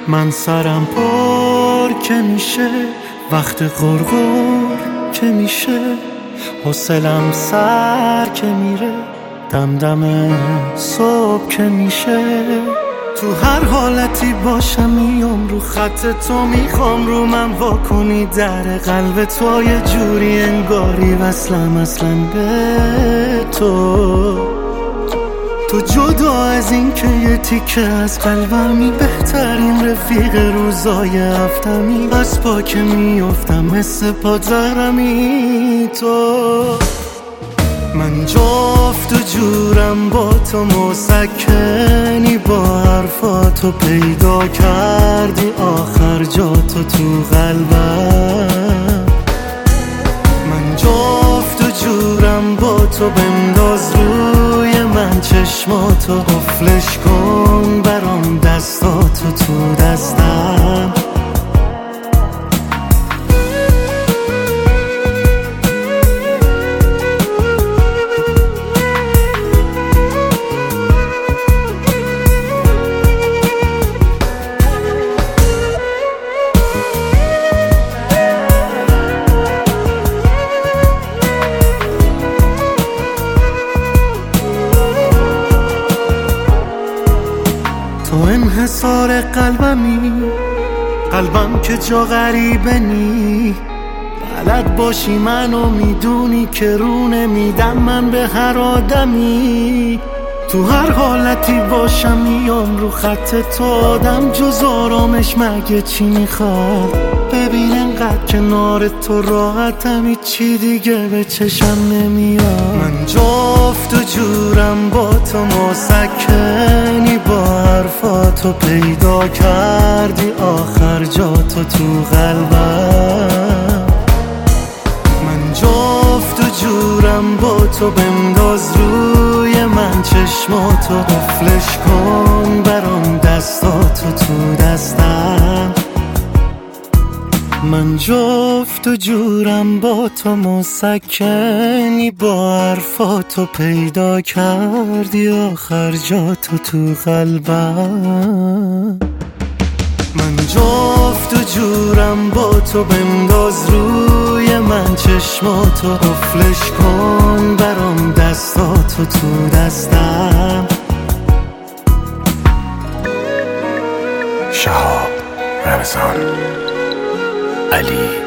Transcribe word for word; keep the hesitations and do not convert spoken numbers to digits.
من سرم پر که میشه وقت غرغر که میشه، حوصلم سر که میره دم دم صبح که میشه. تو هر حالتی باشم میام رو خط تو، میخوام رو من واکنی در قلب تو، یه جوری انگاری وصلم اصلا به تو. تو جدا از این که یه تیکه از قلبمی، بهترین رفیق روزای هفتمی، از پا که میافتم مثل پادزرمی تو. من جفت و جورم با تو، مسکنی با حرفاتو، پیدا کردی آخر جاتو تو قلبم. من جفت و جورم با تو، بنداز روی من چشماتو، قفلش کن برام دستاتو تو دستم. تو انحصار قلبمی، قلبم که جا غریبه نی، بلد باشی منو میدونی که رو نمیدم من به هر آدمی. تو هر حالتی باشم میام رو خط تو، آدم جز آرامش مگه چی میخواد؟ ببین انقدر کنار تو راحتم، هیچی دیگه به چشم نمیاد. من جفت و جورم با تو، مسکنی با حرفاتو، پیدا کردی آخر جاتو تو قلبم. من جفت و جورم با تو، بنداز روی من چشماتو، قفلش کن برام دستاتو تو دستم. من جفت و جورم با تو، مسکنی با حرفاتو، پیدا کردی آخر جاتو تو قلبم. من جفت و جورم با تو، بنداز روی من چشماتو، قفلش کن برام دستاتو تو دستم. شهاب رمضان علی